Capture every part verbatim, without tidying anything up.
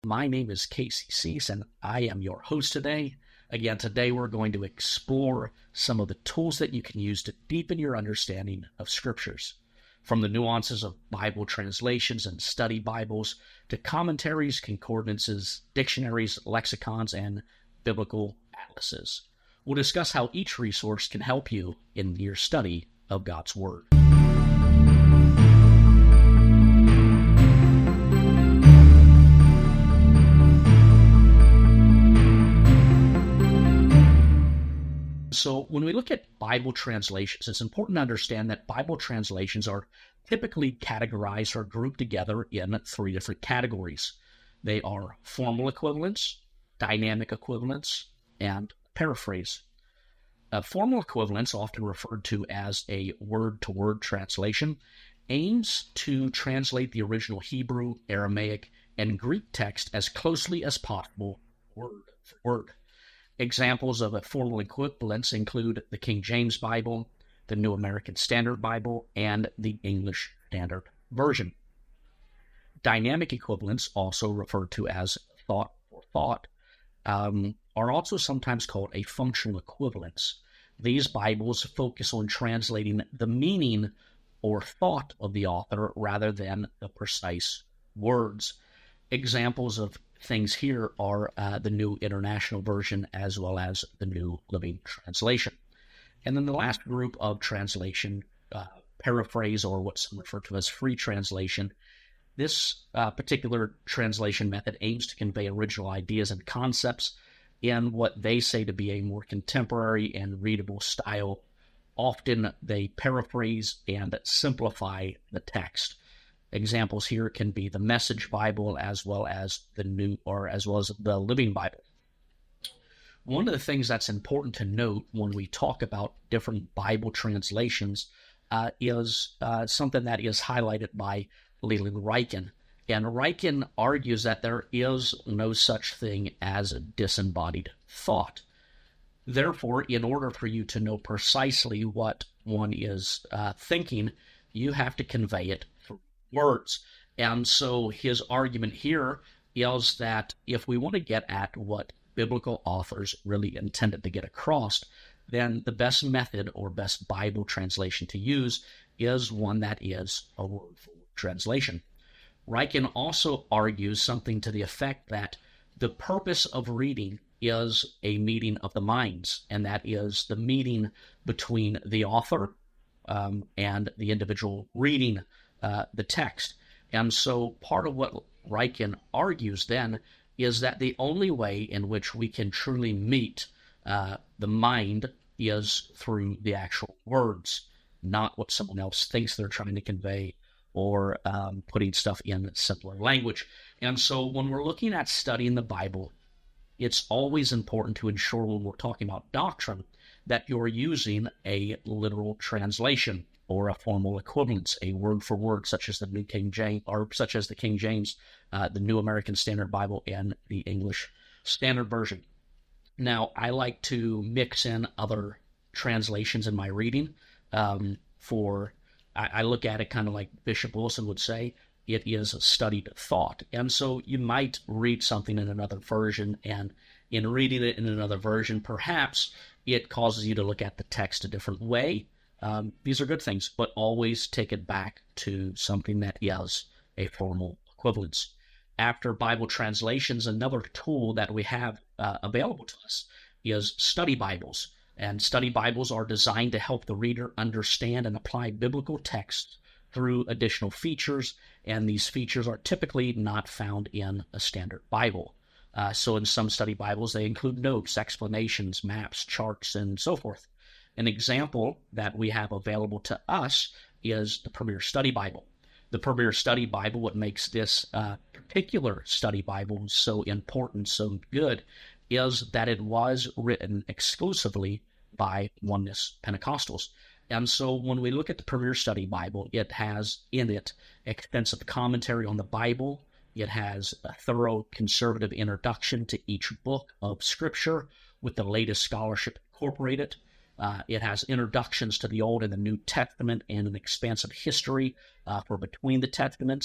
My name is Casey Cease, and I am your host today. Again, today we're going to explore some of the tools that you can use to deepen your understanding of Scriptures. From the nuances of Bible translations and study Bibles to commentaries, concordances, dictionaries, lexicons, and biblical atlases. We'll discuss how each resource can help you in your study of God's Word. So when we look at Bible translations, it's important to understand that Bible translations are typically categorized or grouped together in three different categories. They are formal equivalents, dynamic equivalents, and paraphrase. Uh, formal equivalents, often referred to as a word-to-word translation, aims to translate the original Hebrew, Aramaic, and Greek text as closely as possible, word for word. Examples of a formal equivalents include the King James Bible, the New American Standard Bible, and the English Standard Version. Dynamic equivalents, also referred to as thought for thought, um, are also sometimes called a functional equivalence. These Bibles focus on translating the meaning or thought of the author rather than the precise words. Examples of things here are uh, the New International Version as well as the New Living Translation. And then the last group of translation, uh, paraphrase, or what's referred to as free translation. This uh, particular translation method aims to convey original ideas and concepts in what they say to be a more contemporary and readable style. Often they paraphrase and simplify the text. Examples here can be the Message Bible as well as the New, or as well as the Living Bible. One of the things that's important to note when we talk about different Bible translations uh, is uh, something that is highlighted by Leland Ryken. And Ryken argues that there is no such thing as a disembodied thought. Therefore, in order for you to know precisely what one is uh, thinking, you have to convey it through words. And so his argument here is that if we want to get at what biblical authors really intended to get across, then the best method or best Bible translation to use is one that is a word-for-word translation. Ryken also argues something to the effect that the purpose of reading is a meeting of the minds, and that is the meeting between the author um, and the individual reading uh, the text. And so part of what Ryken argues then is that the only way in which we can truly meet uh, the mind is through the actual words, not what someone else thinks they're trying to convey or um, putting stuff in simpler language. And so when we're looking at studying the Bible, it's always important to ensure when we're talking about doctrine that you're using a literal translation or a formal equivalence, a word for word, such as the New King James, or such as the King James, uh, the New American Standard Bible, and the English Standard Version. Now, I like to mix in other translations in my reading. Um, for I, I look at it kind of like Bishop Wilson would say, it is a studied thought. And so you might read something in another version, and in reading it in another version, perhaps it causes you to look at the text a different way. Um, these are good things, but always take it back to something that is a formal equivalence. After Bible translations, another tool that we have uh, available to us is study Bibles. And study Bibles are designed to help the reader understand and apply biblical texts through additional features, and these features are typically not found in a standard Bible. Uh, so in some study Bibles, they include notes, explanations, maps, charts, and so forth. An example that we have available to us is the Premier Study Bible. The Premier Study Bible, what makes this uh, particular study Bible so important, so good, is that it was written exclusively by Oneness Pentecostals. And so when we look at the Premier Study Bible, it has in it extensive commentary on the Bible. It has a thorough conservative introduction to each book of Scripture with the latest scholarship incorporated. Uh, it has introductions to the Old and the New Testament and an expansive history uh, for between the Testaments.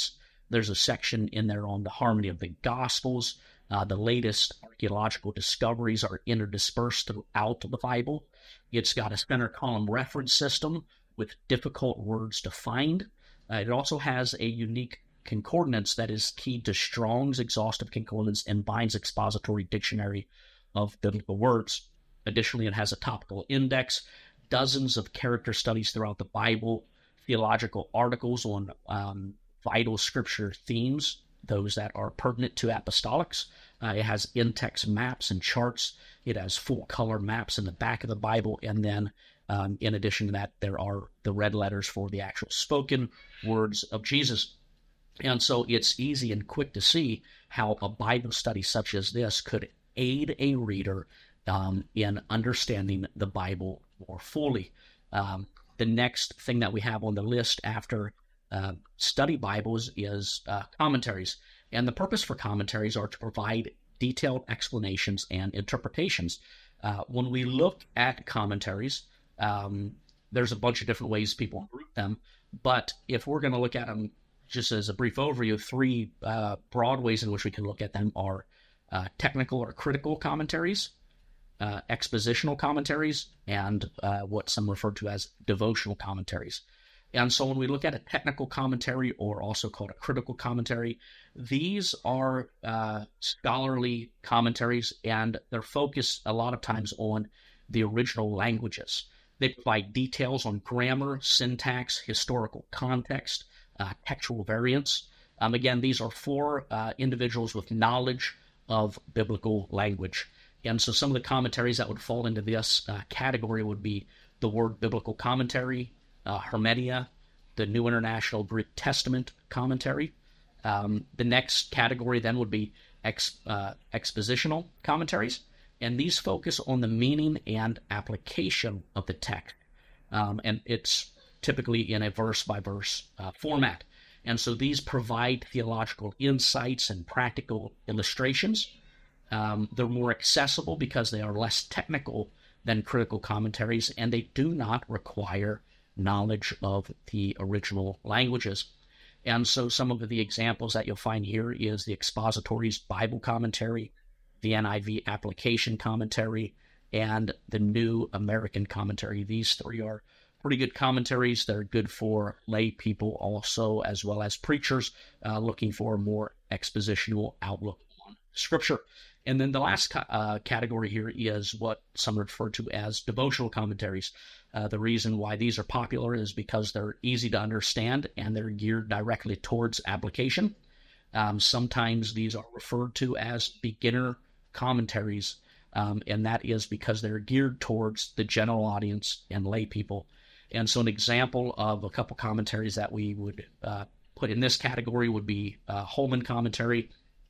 There's a section in there on the harmony of the Gospels. Uh, the latest archaeological discoveries are interdispersed throughout the Bible. It's got a center column reference system with difficult words to find. Uh, it also has a unique concordance that is keyed to Strong's exhaustive concordance and Bind's expository dictionary of biblical words. Additionally, it has a topical index, dozens of character studies throughout the Bible, theological articles on um, vital scripture themes, those that are pertinent to apostolics. Uh, it has in-text maps and charts. It has full-color maps in the back of the Bible. And then, um, in addition to that, there are the red letters for the actual spoken words of Jesus. And so it's easy and quick to see how a Bible study such as this could aid a reader um, in understanding the Bible more fully. Um, the next thing that we have on the list after uh, study Bibles is uh, commentaries. And the purpose for commentaries are to provide detailed explanations and interpretations. Uh, when we look at commentaries, um, there's a bunch of different ways people group them. But if we're going to look at them just as a brief overview, three uh, broad ways in which we can look at them are uh, technical or critical commentaries, uh, expositional commentaries, and uh, what some refer to as devotional commentaries. And so when we look at a technical commentary, or also called a critical commentary, these are uh, scholarly commentaries, and they're focused a lot of times on the original languages. They provide details on grammar, syntax, historical context, uh, textual variants. Um, again, these are for uh, individuals with knowledge of biblical language. And so some of the commentaries that would fall into this uh, category would be the Word Biblical Commentary, uh, Hermetia, the New International Greek Testament Commentary. Um, the next category then would be ex, uh, expositional commentaries, and these focus on the meaning and application of the text. Um, and it's typically in a verse-by-verse uh, format. And so these provide theological insights and practical illustrations. Um, they're more accessible because they are less technical than critical commentaries, and they do not require knowledge of the original languages. And so some of the examples that you'll find here is the Expository's Bible Commentary, the N I V Application Commentary, and the New American Commentary. These three are pretty good commentaries. They're good for lay people also, as well as preachers uh, looking for a more expositional outlook on Scripture. And then the last uh, category here is what some refer to as devotional commentaries. Uh, the reason why these are popular is because they're easy to understand and they're geared directly towards application. Um, sometimes these are referred to as beginner commentaries, um, and that is because they're geared towards the general audience and lay people. And so an example of a couple commentaries that we would uh, put in this category would be uh, Holman Commentary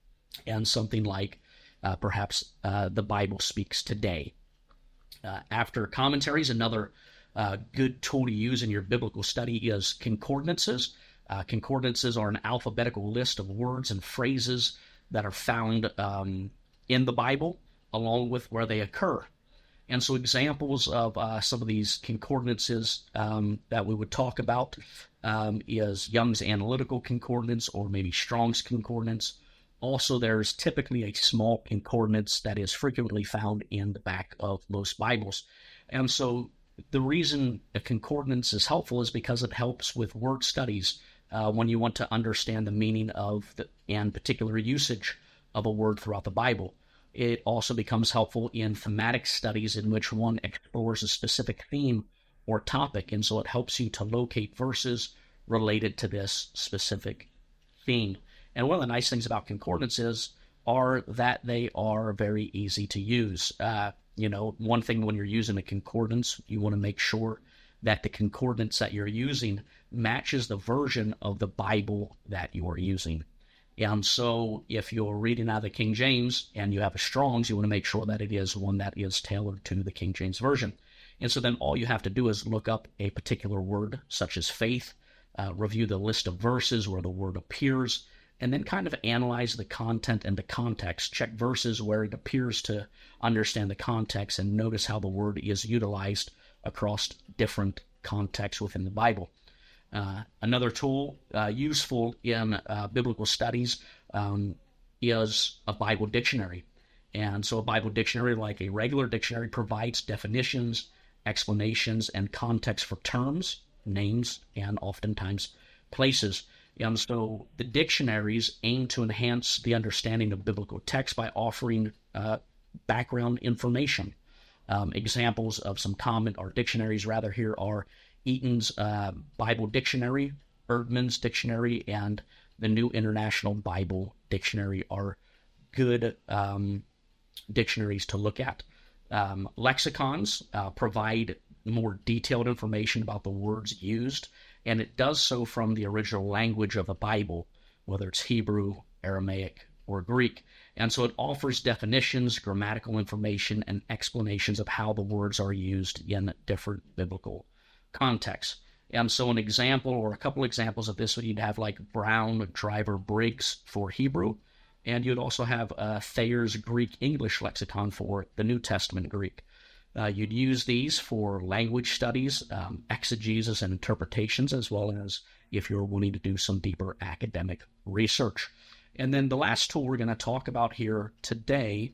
and something like uh, perhaps uh, The Bible Speaks Today. Uh, after commentaries, another uh, good tool to use in your biblical study is concordances. Uh, concordances are an alphabetical list of words and phrases that are found um, in the Bible, along with where they occur. And so examples of uh, some of these concordances um, that we would talk about um, is Young's Analytical Concordance, or maybe Strong's Concordance. Also, there's typically a small concordance that is frequently found in the back of most Bibles. And so the reason a concordance is helpful is because it helps with word studies uh, when you want to understand the meaning of the, and particular usage of a word throughout the Bible. It also becomes helpful in thematic studies in which one explores a specific theme or topic, and so it helps you to locate verses related to this specific theme. And one of the nice things about concordances are that they are very easy to use. Uh, you know, one thing when you're using a concordance, you want to make sure that the concordance that you're using matches the version of the Bible that you are using. And so if you're reading out of the King James and you have a Strong's, you want to make sure that it is one that is tailored to the King James Version. And so then all you have to do is look up a particular word, such as faith, uh, review the list of verses where the word appears, and then kind of analyze the content and the context. Check verses where it appears to understand the context and notice how the word is utilized across different contexts within the Bible. Uh, another tool uh, useful in uh, biblical studies um, is a Bible dictionary. And so a Bible dictionary, like a regular dictionary, provides definitions, explanations, and context for terms, names, and oftentimes places. And so the dictionaries aim to enhance the understanding of biblical text by offering uh, background information. Um, examples of some common, or dictionaries rather, here are Eaton's uh, Bible Dictionary, Erdman's Dictionary, and the New International Bible Dictionary are good um, dictionaries to look at. Um, lexicons uh, provide more detailed information about the words used, and it does so from the original language of the Bible, whether it's Hebrew, Aramaic, or Greek. And so it offers definitions, grammatical information, and explanations of how the words are used in different biblical contexts. And so an example, or a couple examples of this, you'd have like Brown, Driver, Briggs for Hebrew, and you'd also have uh, Thayer's Greek-English lexicon for the New Testament Greek. Uh, you'd use these for language studies, um, exegesis, and interpretations, as well as if you're wanting to do some deeper academic research. And then the last tool we're going to talk about here today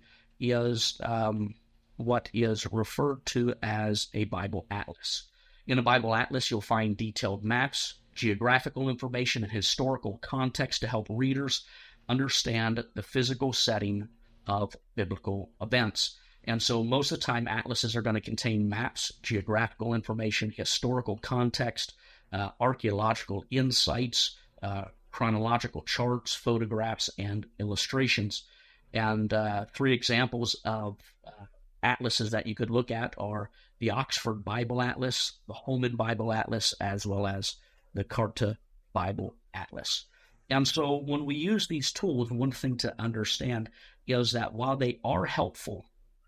is um, what is referred to as a Bible Atlas. In a Bible Atlas, you'll find detailed maps, geographical information, and historical context to help readers understand the physical setting of biblical events. And so most of the time, atlases are going to contain maps, geographical information, historical context, uh, archaeological insights, uh, chronological charts, photographs, and illustrations. And uh, three examples of uh, atlases that you could look at are the Oxford Bible Atlas, the Holman Bible Atlas, as well as the Carta Bible Atlas. And so when we use these tools, one thing to understand is that while they are helpful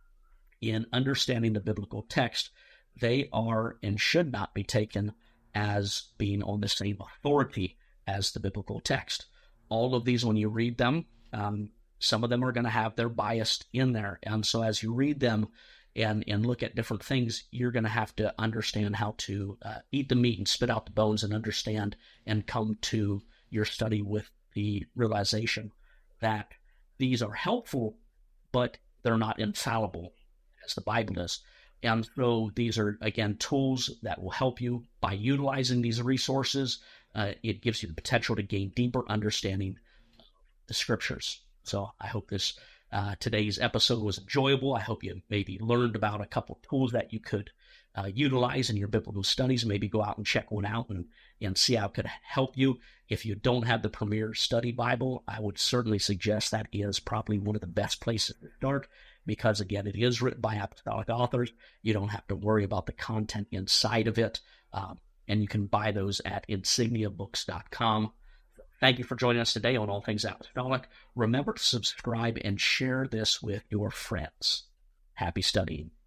in understanding the biblical text, they are and should not be taken as being on the same authority as the biblical text. All of these, when you read them, um, some of them are going to have their bias in there. And so as you read them and, and look at different things, you're going to have to understand how to uh, eat the meat and spit out the bones and understand and come to your study with the realization that these are helpful, but they're not infallible as the Bible is. And so these are, again, tools that will help you by utilizing these resources. Uh, it gives you the potential to gain deeper understanding of the scriptures. So I hope this uh, today's episode was enjoyable. I hope you maybe learned about a couple tools that you could uh, utilize in your biblical studies. Maybe go out and check one out and, and see how it could help you. If you don't have the Premier Study Bible, I would certainly suggest that is probably one of the best places to start, because, again, it is written by apostolic authors. You don't have to worry about the content inside of it, um, and you can buy those at insignia books dot com. Thank you for joining us today on All Things Apostolic. Remember to subscribe and share this with your friends. Happy studying.